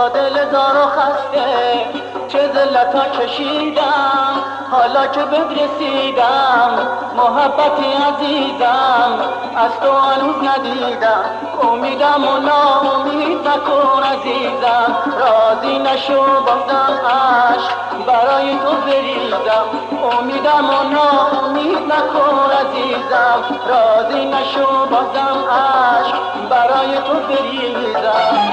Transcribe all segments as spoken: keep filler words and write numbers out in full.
با دل زار و خسته چه ذلتا کشیدم، حالا که بد رسیدم محبتی عزیزم از تو هنوز ندیدم. امیدم و ناامید نکن عزیزم، راضی نشو بازم عشق برای تو بریزم. امیدم و ناامید نکن عزیزم، راضی نشو بازم عشق برای تو بریزم.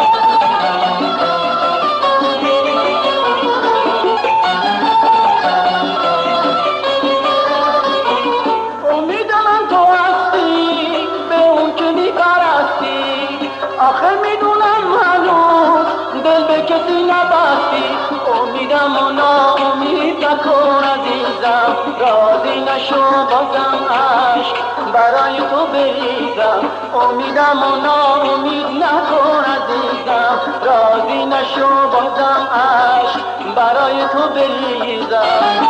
آخه میدونم هنوز دل به کسی نبستی. امیدم و ناامید نکن عزیزم، راضی نشو بازم عشق برای تو بریزم. امیدم و ناامید نکن عزیزم، راضی نشو بازم عشق برای تو بریزم.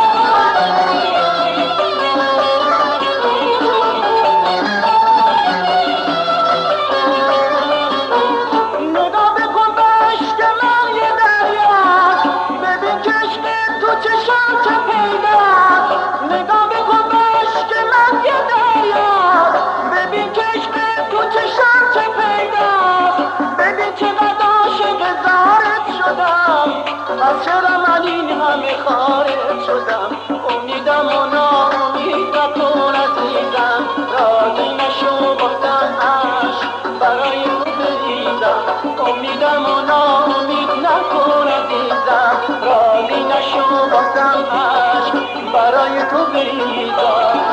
از چرا من این همه خارج شدم. امیدم و ناامید نکن عزیزم، راضی نشو بازم عشق برای تو بریزم. امیدم و ناامید نکن عزیزم، راضی نشو بازم عشق برای تو بریزم.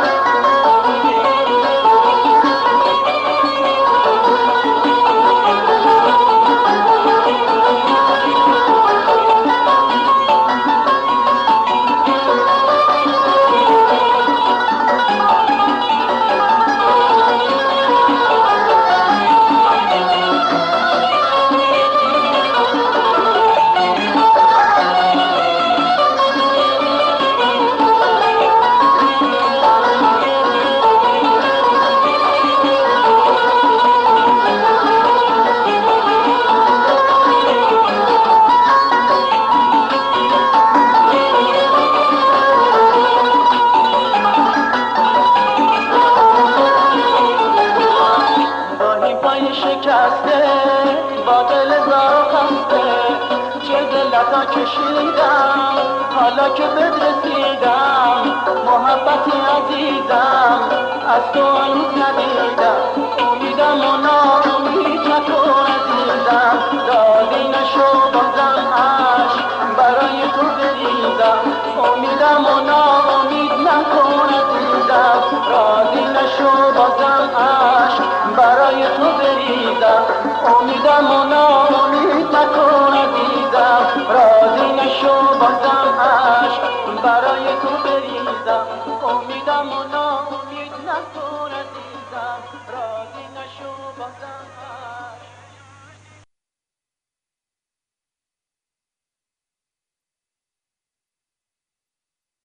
شکسته با دل زار و خسته چه ذلتا کشیدم، حالا که بد رسیدم محبتی عزیزم از تو هنوز ندیدم. امیدم و ناامید نکن عزیزم، راضی نشو بازم عشق برای تو بریزم. امیدم و ناامید نکن عزیزم، راضی نشو بازم عشق برای تو بریزم. امیدم و ناامید نکن عزیزم، راضی نشو بازم عشق برای تو بریزم. امیدم و ناامید نکن عزیزم، راضی نشو بازم